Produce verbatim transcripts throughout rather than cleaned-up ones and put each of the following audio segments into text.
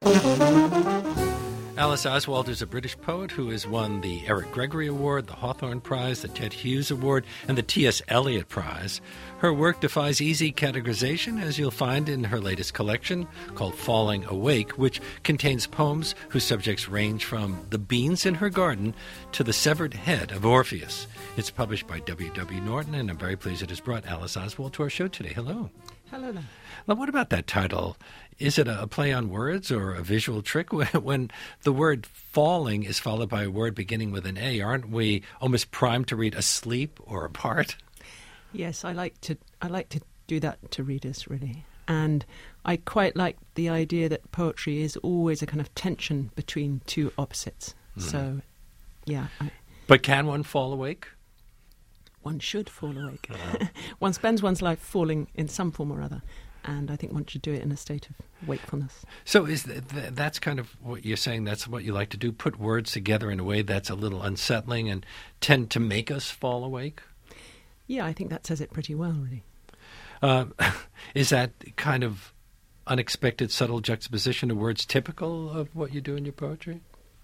Alice Oswald is a British poet who has won the Eric Gregory Award, the Hawthorne Prize, the Ted Hughes Award, and the T S. Eliot Prize. Her work defies easy categorization, as you'll find in her latest collection called Falling Awake, which contains poems whose subjects range from the beans in her garden to the severed head of Orpheus. It's published by W W. Norton, and I'm very pleased it has brought Alice Oswald to our show today. Hello. Hello there. Now, what about that title? Is it a play on words or a visual trick? When the word falling is followed by a word beginning with an A, aren't we almost primed to read asleep or apart? Yes, I like to I like to do that to readers, really. And I quite like the idea that poetry is always a kind of tension between two opposites. Mm. So, yeah. I, but can one fall awake? One should fall awake. Uh-huh. One spends one's life falling in some form or other. And I think one should do it in a state of wakefulness. So is th- th- that's kind of what you're saying, that's what you like to do, put words together in a way that's a little unsettling and tend to make us fall awake? Yeah, I think that says it pretty well, really. Uh, is that kind of unexpected, subtle juxtaposition of words typical of what you do in your poetry?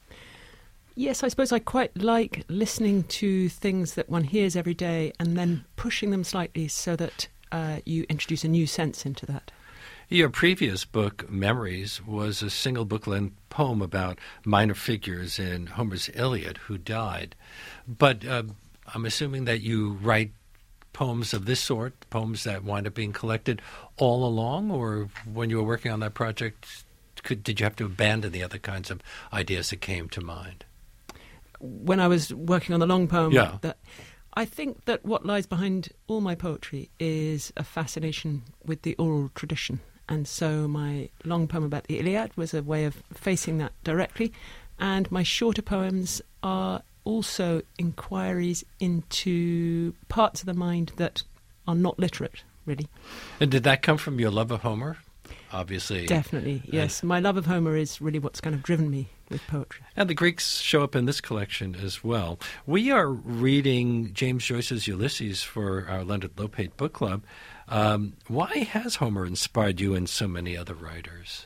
Yes, I suppose I quite like listening to things that one hears every day and then pushing them slightly so that Uh, you introduce a new sense into that. Your previous book, Memories, was a single book-length poem about minor figures in Homer's Iliad who died. But uh, I'm assuming that you write poems of this sort, poems that wind up being collected all along, or when you were working on that project, could, did you have to abandon the other kinds of ideas that came to mind? When I was working on the long poem, yeah. that I think that what lies behind all my poetry is a fascination with the oral tradition. And so my long poem about the Iliad was a way of facing that directly. And my shorter poems are also inquiries into parts of the mind that are not literate, really. And did that come from your love of Homer? Obviously. Definitely, yes. My love of Homer is really what's kind of driven me with poetry. And the Greeks show up in this collection as well. We are reading James Joyce's Ulysses for our Leonard Lopate book club. Um, why has Homer inspired you and so many other writers?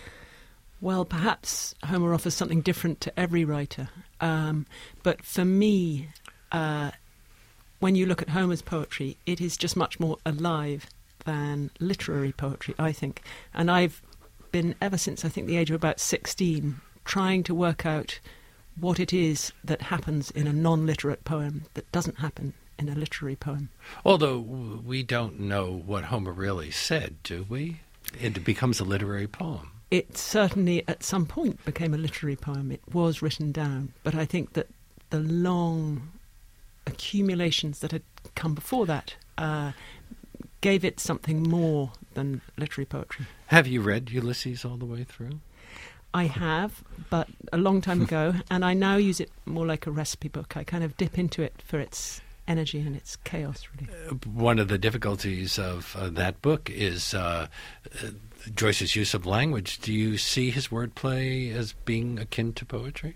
Well, perhaps Homer offers something different to every writer. Um, but for me, uh, when you look at Homer's poetry, it is just much more alive than literary poetry, I think. And I've been, ever since I think the age of about sixteen, trying to work out what it is that happens in a non-literate poem that doesn't happen in a literary poem. Although we don't know what Homer really said, do we? It becomes a literary poem. It certainly at some point became a literary poem. It was written down. But I think that the long accumulations that had come before that uh, gave it something more than literary poetry. Have you read Ulysses all the way through? I have, but a long time ago, and I now use it more like a recipe book. I kind of dip into it for its energy and its chaos, really. Uh, one of the difficulties of uh, that book is uh, uh, Joyce's use of language. Do you see his wordplay as being akin to poetry?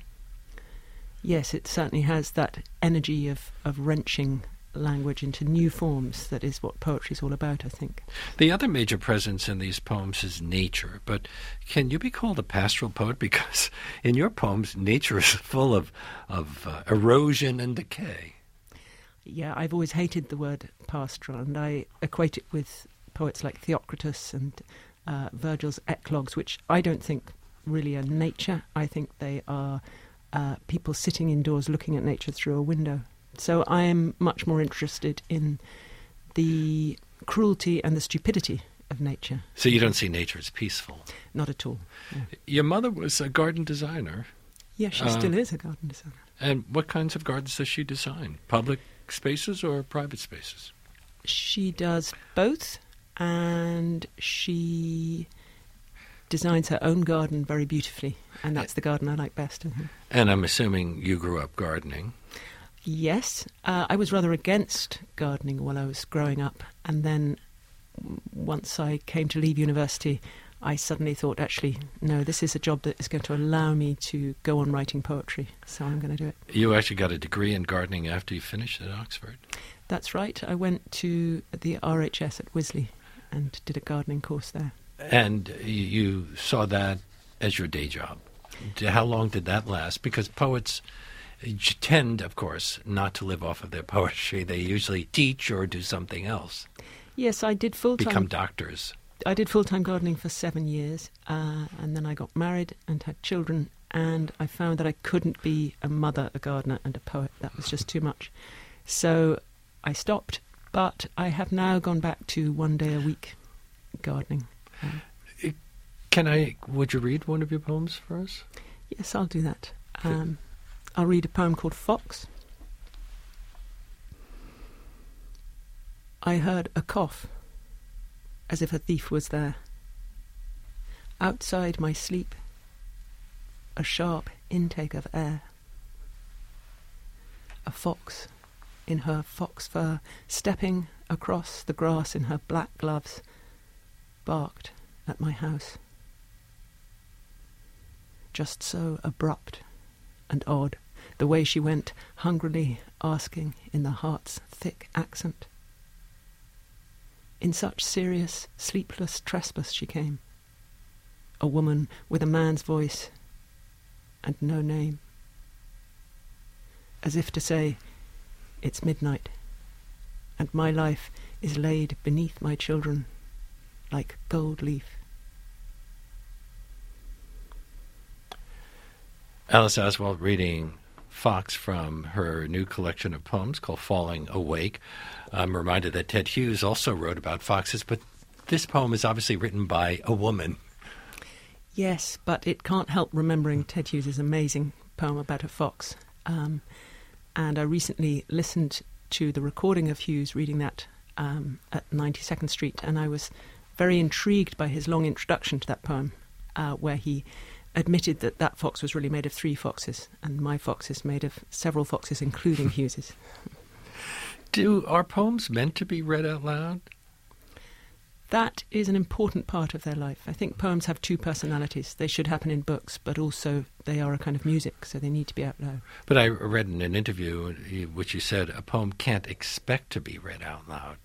Yes, it certainly has that energy of, of wrenching language into new forms. That is what poetry is all about, I think. The other major presence in these poems is nature, but can you be called a pastoral poet? Because in your poems, nature is full of, of uh, erosion and decay. Yeah, I've always hated the word pastoral, and I equate it with poets like Theocritus and uh, Virgil's eclogues, which I don't think really are nature. I think they are uh, people sitting indoors looking at nature through a window. So I am much more interested in the cruelty and the stupidity of nature. So you don't see nature as peaceful? Not at all. No. Your mother was a garden designer. Yes, she uh, still is a garden designer. And what kinds of gardens does she design? Public spaces or private spaces? She does both, and she designs her own garden very beautifully, and that's the garden I like best. Mm-hmm. And I'm assuming you grew up gardening. Yes, uh, I was rather against gardening while I was growing up, and then once I came to leave university, I suddenly thought, actually, no, this is a job that is going to allow me to go on writing poetry, so I'm going to do it. You actually got a degree in gardening after you finished at Oxford. That's right. I went to the R H S at Wisley and did a gardening course there. And you saw that as your day job. How long did that last? Because poets tend, of course, not to live off of their poetry. They usually teach or do something else. Yes, I did full-time... Become doctors. I did full-time gardening for seven years, uh, and then I got married and had children, and I found that I couldn't be a mother, a gardener, and a poet. That was just too much. So I stopped, but I have now gone back to one day a week gardening. Um, Can I, would you read one of your poems for us? Yes, I'll do that. Um, I'll read a poem called Fox. I heard a cough, as if a thief was there. Outside my sleep, a sharp intake of air. A fox in her fox fur, stepping across the grass in her black gloves, barked at my house. Just so abrupt and odd, the way she went, hungrily asking in the heart's thick accent. In such serious, sleepless trespass she came, a woman with a man's voice and no name, as if to say, it's midnight, and my life is laid beneath my children like gold leaf. Alice Oswald reading Fox from her new collection of poems called Falling Awake. I'm reminded that Ted Hughes also wrote about foxes, but this poem is obviously written by a woman. Yes, but it can't help remembering Ted Hughes' amazing poem about a fox. Um, and I recently listened to the recording of Hughes reading that um, at ninety-second Street, and I was very intrigued by his long introduction to that poem, uh, where he admitted that that fox was really made of three foxes, and my fox is made of several foxes, including Hughes's. Do are poems meant to be read out loud? That is an important part of their life. I think poems have two personalities. They should happen in books, but also they are a kind of music, so they need to be out loud. But I read in an interview which you said a poem can't expect to be read out loud.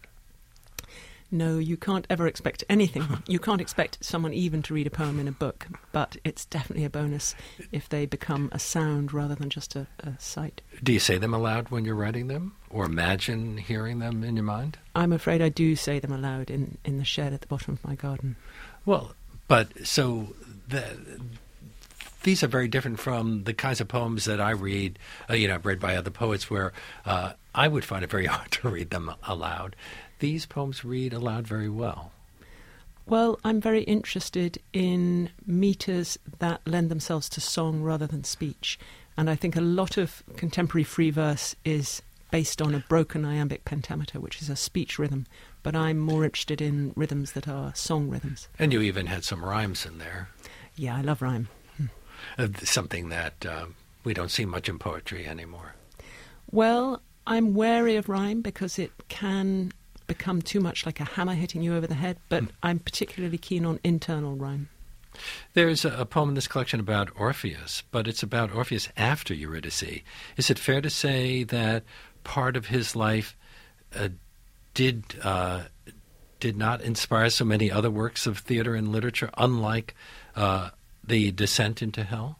No, you can't ever expect anything. You can't expect someone even to read a poem in a book, but it's definitely a bonus if they become a sound rather than just a, a sight. Do you say them aloud when you're writing them, or imagine hearing them in your mind? I'm afraid I do say them aloud in, in the shed at the bottom of my garden. Well, but so the, these are very different from the kinds of poems that I read, uh, you know, I've read by other poets where uh, I would find it very hard to read them aloud. These poems read aloud very well. Well, I'm very interested in meters that lend themselves to song rather than speech. And I think a lot of contemporary free verse is based on a broken iambic pentameter, which is a speech rhythm. But I'm more interested in rhythms that are song rhythms. And you even had some rhymes in there. Yeah, I love rhyme. Hmm. Uh, something that uh, we don't see much in poetry anymore. Well, I'm wary of rhyme because it can become too much like a hammer hitting you over the head, but mm. I'm particularly keen on internal rhyme. There's a, a poem in this collection about Orpheus, but it's about Orpheus after Eurydice. Is it fair to say that part of his life uh, did uh, did not inspire so many other works of theater and literature, unlike uh, the Descent into Hell?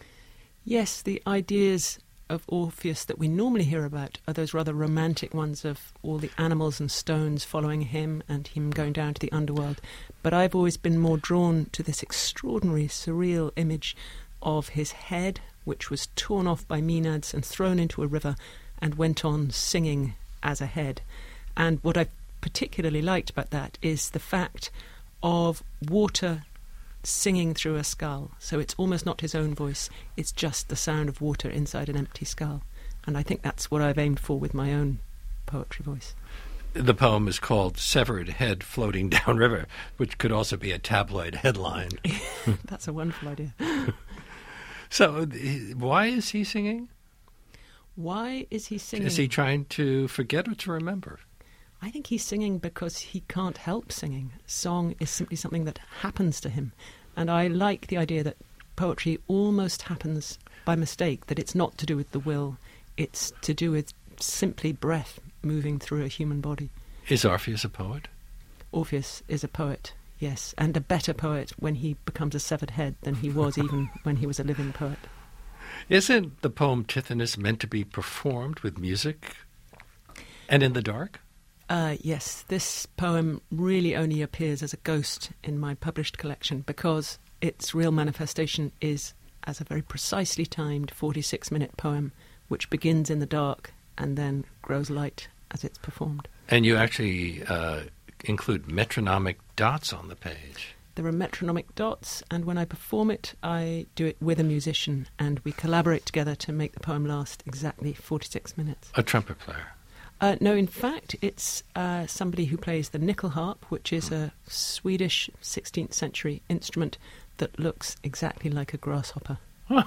Yes, the ideas of Orpheus that we normally hear about are those rather romantic ones of all the animals and stones following him and him going down to the underworld. But I've always been more drawn to this extraordinary, surreal image of his head, which was torn off by Maenads and thrown into a river and went on singing as a head. And what I particularly liked about that is the fact of water singing through a skull. So it's almost not his own voice, it's just the sound of water inside an empty skull. And I think that's what I've aimed for with my own poetry voice. The poem is called Severed Head Floating Down River, which could also be a tabloid headline. That's a wonderful idea. So why is he singing? Why is he singing? Is he trying to forget or to remember? I think he's singing because he can't help singing. Song is simply something that happens to him. And I like the idea that poetry almost happens by mistake, that it's not to do with the will, it's to do with simply breath moving through a human body. Is Orpheus a poet? Orpheus is a poet, yes, and a better poet when he becomes a severed head than he was even when he was a living poet. Isn't the poem Tithonus meant to be performed with music and in the dark? Uh, yes, this poem really only appears as a ghost in my published collection because its real manifestation is as a very precisely timed forty-six minute poem which begins in the dark and then grows light as it's performed. And you actually uh, include metronomic dots on the page. There are metronomic dots, and when I perform it, I do it with a musician, and we collaborate together to make the poem last exactly forty-six minutes. A trumpet player? Uh, no, in fact, it's uh, somebody who plays the nickel harp, which is a Swedish sixteenth century instrument that looks exactly like a grasshopper.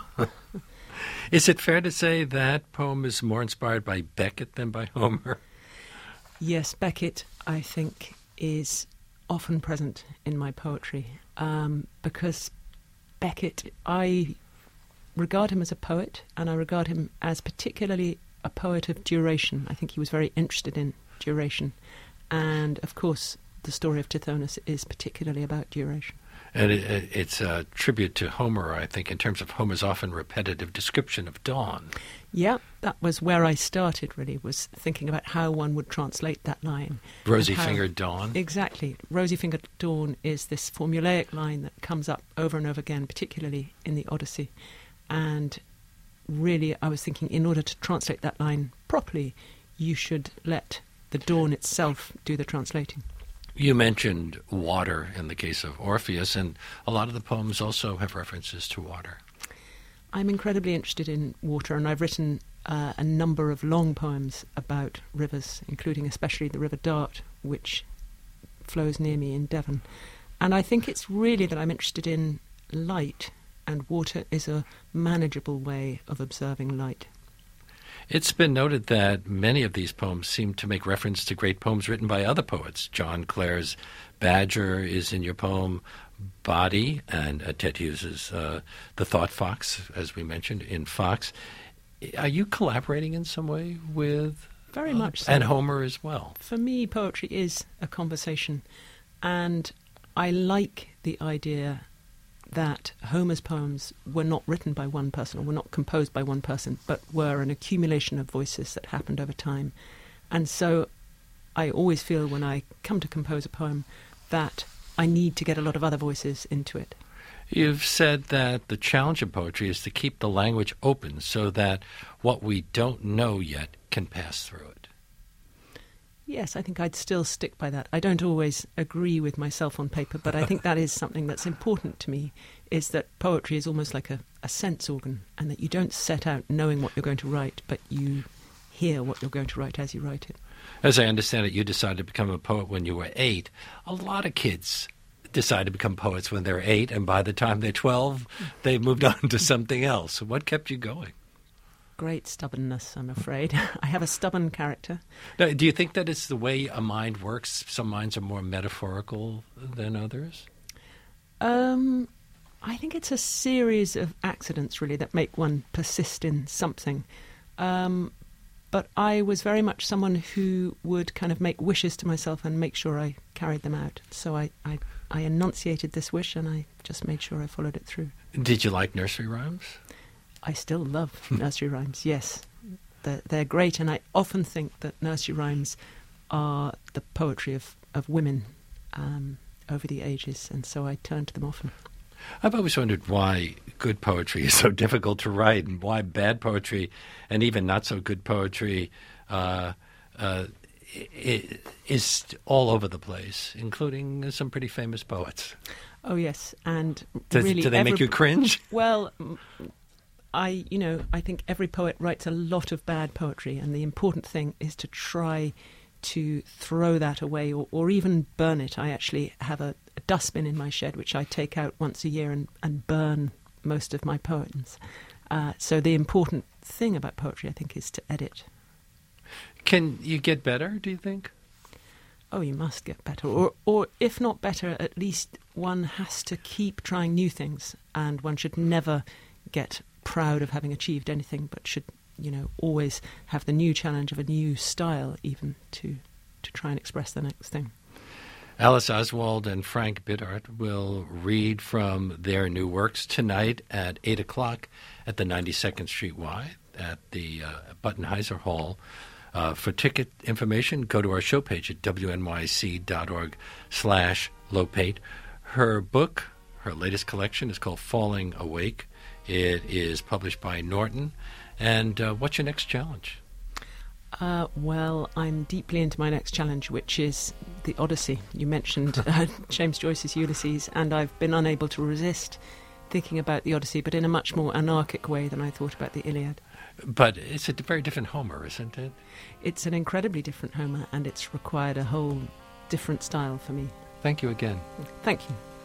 Is it fair to say that poem is more inspired by Beckett than by Homer? Yes, Beckett, I think, is often present in my poetry um, because Beckett, I regard him as a poet, and I regard him as particularly a poet of duration. I think he was very interested in duration. And, of course, the story of Tithonus is particularly about duration. And it, it's a tribute to Homer, I think, in terms of Homer's often repetitive description of dawn. Yeah, that was where I started, really, was thinking about how one would translate that line. Rosy-fingered dawn? Exactly. Rosy-fingered dawn is this formulaic line that comes up over and over again, particularly in the Odyssey. And really, I was thinking, in order to translate that line properly, you should let the dawn itself do the translating. You mentioned water in the case of Orpheus, and a lot of the poems also have references to water. I'm incredibly interested in water, and I've written uh, a number of long poems about rivers, including especially the River Dart, which flows near me in Devon. And I think it's really that I'm interested in light, and water is a manageable way of observing light. It's been noted that many of these poems seem to make reference to great poems written by other poets. John Clare's Badger is in your poem Body, and uh, Ted Hughes's uh, The Thought Fox, as we mentioned, in Fox. Are you collaborating in some way with... Very uh, much so. And Homer as well? For me, poetry is a conversation, and I like the idea that Homer's poems were not written by one person, or were not composed by one person, but were an accumulation of voices that happened over time. And so I always feel when I come to compose a poem that I need to get a lot of other voices into it. You've said that the challenge of poetry is to keep the language open so that what we don't know yet can pass through it. Yes, I think I'd still stick by that. I don't always agree with myself on paper, but I think that is something that's important to me, is that poetry is almost like a, a sense organ, and that you don't set out knowing what you're going to write, but you hear what you're going to write as you write it. As I understand it, you decided to become a poet when you were eight. A lot of kids decide to become poets when they're eight, and by the time they're twelve, they've moved on to something else. What kept you going? Great stubbornness, I'm afraid. I have a stubborn character. Now, do you think that it's the way a mind works? Some minds are more metaphorical than others? Um, I think it's a series of accidents, really, that make one persist in something. Um, but I was very much someone who would kind of make wishes to myself and make sure I carried them out. So I, I, I enunciated this wish, and I just made sure I followed it through. Did you like nursery rhymes? I still love nursery rhymes, yes. They're, they're great, and I often think that nursery rhymes are the poetry of, of women um, over the ages, and so I turn to them often. I've always wondered why good poetry is so difficult to write, and why bad poetry, and even not so good poetry, uh, uh, is all over the place, including some pretty famous poets. Oh, yes, and Does, really... Do they every, make you cringe? Well... I, you know, I think every poet writes a lot of bad poetry, and the important thing is to try to throw that away, or, or even burn it. I actually have a, a dustbin in my shed which I take out once a year and, and burn most of my poems. Uh, so the important thing about poetry, I think, is to edit. Can you get better, do you think? Oh, you must get better. Or, or if not better, at least one has to keep trying new things, and one should never get proud of having achieved anything, but should, you know, always have the new challenge of a new style, even to to try and express the next thing. Alice Oswald and Frank Biddart will read from their new works tonight at eight o'clock at the ninety-second Street Y at the uh, Buttenheiser Hall. Uh, for ticket information, go to our show page at w n y c dot org slash lopate. Her book, her latest collection, is called Falling Awake. It is published by Norton. And uh, what's your next challenge? Uh, well, I'm deeply into my next challenge, which is the Odyssey. You mentioned uh, James Joyce's Ulysses, and I've been unable to resist thinking about the Odyssey, but in a much more anarchic way than I thought about the Iliad. But it's a very different Homer, isn't it? It's an incredibly different Homer, and it's required a whole different style for me. Thank you again. Thank you.